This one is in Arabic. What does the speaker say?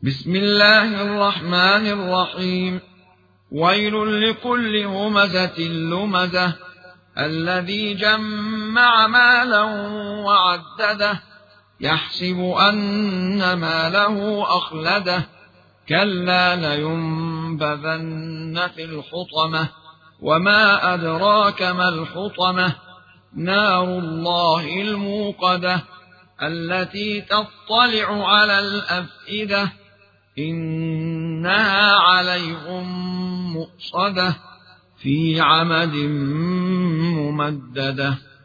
بسم الله الرحمن الرحيم. ويل لكل همزة لمزة الذي جمع مالا وعدده يحسب أن ماله أخلده كلا لينبذن في الحطمة وما أدراك ما الحطمة نار الله الموقدة التي تطلع على الأفئدة إنها عليهم مؤصدة في عمد ممددة.